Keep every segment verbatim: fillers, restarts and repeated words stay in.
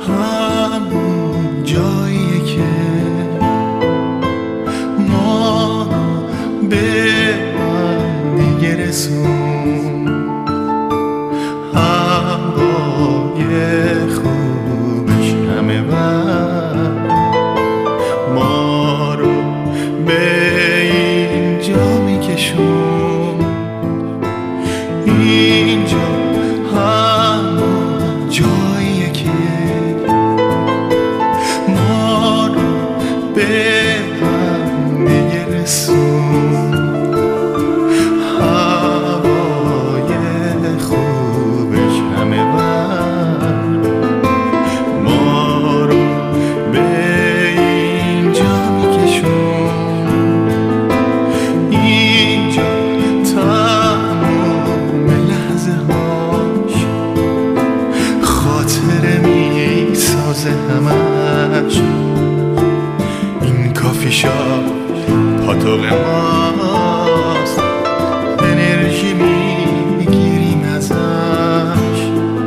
همون جایی که ما به هم دیگه رسون، هوای خوبش همه وقت ما رو به اینجا میکشون. اینجا همون جاییه که ما رو به هم دیگه رسون، هوای خوبش همه وقت ما رو به اینجا میکشون. اینجا تمام لحظه هاش خاطره میسازه همش. این کافی شاپ پاتوق ماست، انرژی میگیریم ازش.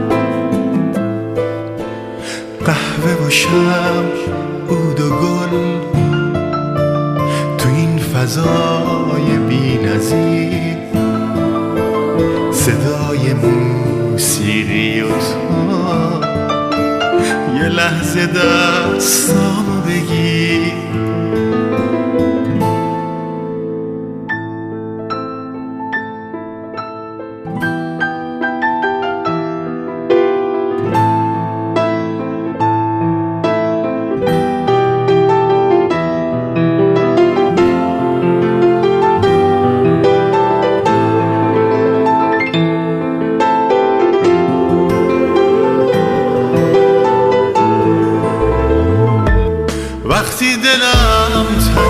قهوه و شمع، عود و گل تو این فضای بی نظیر، صدای موسیقی و تو یه لحظه دستامو بگیر. وقتی دلم